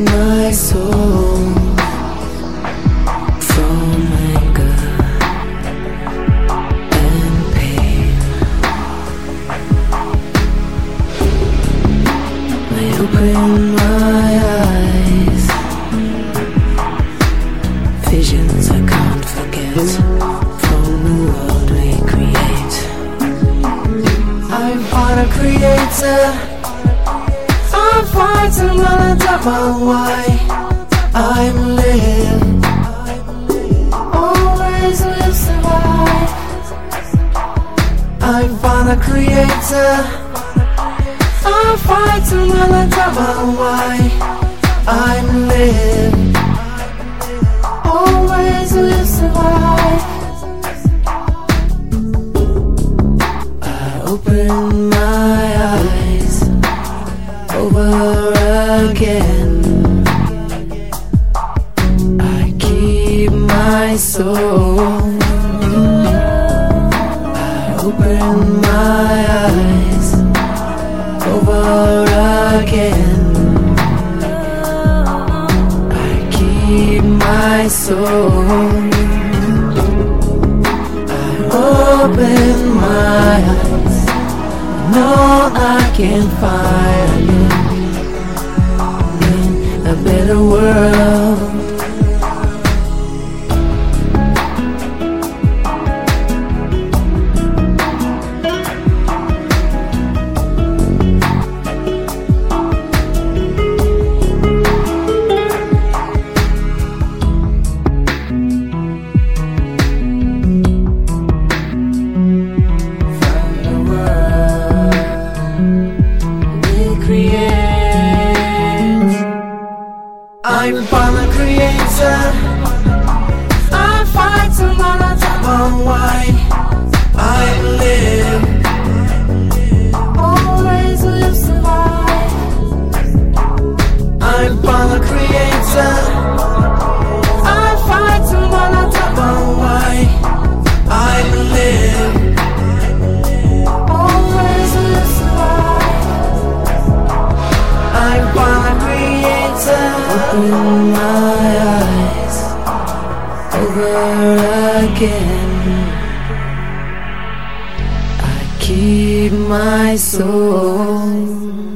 my soul from anger and pain. I open my eyes, visions I can't forget from the world we create. I find a creator, I'm fighting while I doubt my why. I'm live, always will survive. I find a creator, I'm fighting while I doubt my why. I'm live, always will survive. I open my eyes over again. I keep my soul. I open my eyes over again. I keep my soul. I open my eyes. No, I can find in a better world. I'm a creator, I'm fighting while I tap on why I live, always will survive. I'm a creator, I'm fighting while I tap on why I live, always will survive. I'm a creator. Open my eyes over again. I keep my soul.